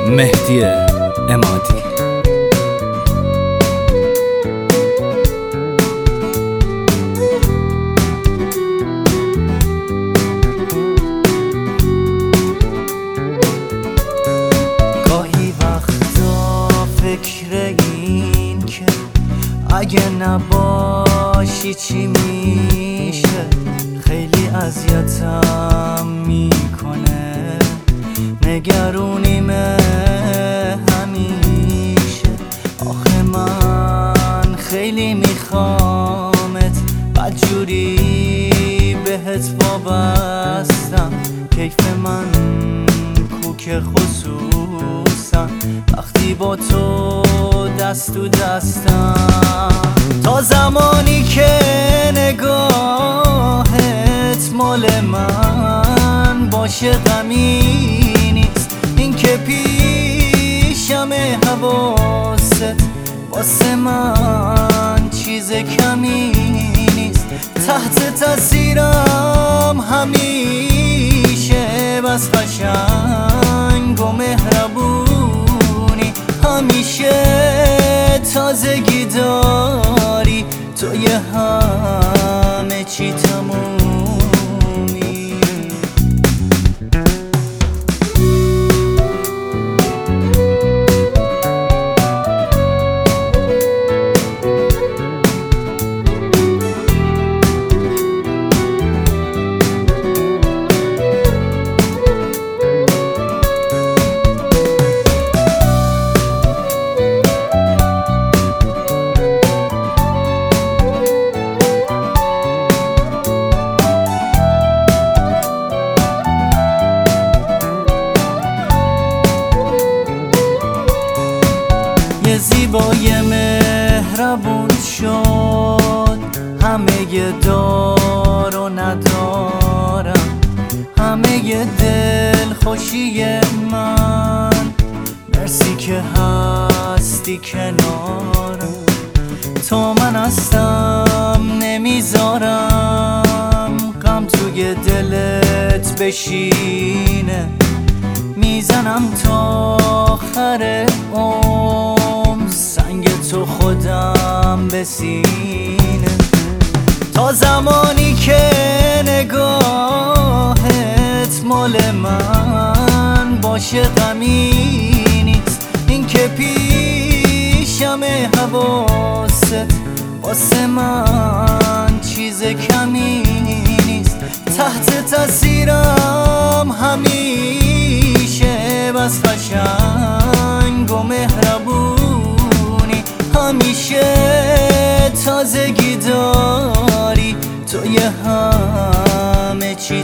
مهدی عمادی. گاهی وقتا فکر این که اگه نباشی چی میشه خیلی اذیتم میکنه، نگرونیمه همیشه. آخه من خیلی میخوامت، بدجوری بهت وابستم. کیف من کوک خصوصا وقتی با تو دست تو دستم. تا زمانی که نگاهت مال من باشه غمی نیست، این که پیشم حواست واسه من چیز کمی نیست. تحت تاثیرم همیشه، بس قشنگ و مهربونی، همیشه تازگی داری، توی همه چی تمومی. یه زیبای مهربون شد، همه دار و ندارم، همه دل خوشی من. مرسی که هستی کنارم، تو من هستم نمیذارم غم توی دلت بشینه. میزنم تا آخر سنگ تو خودم به سینه. تا زمانی که نگاهت مال من باشه غمی نیست، این که پیشم حواست واسه من چیز کمی نیست. تحت تاثیرم همیشه، بس قشنگ و مهربونی، همیشه تازگی داری، توی همه چی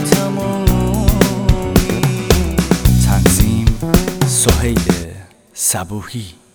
تمومی. تنظیم سهیل صبوحی.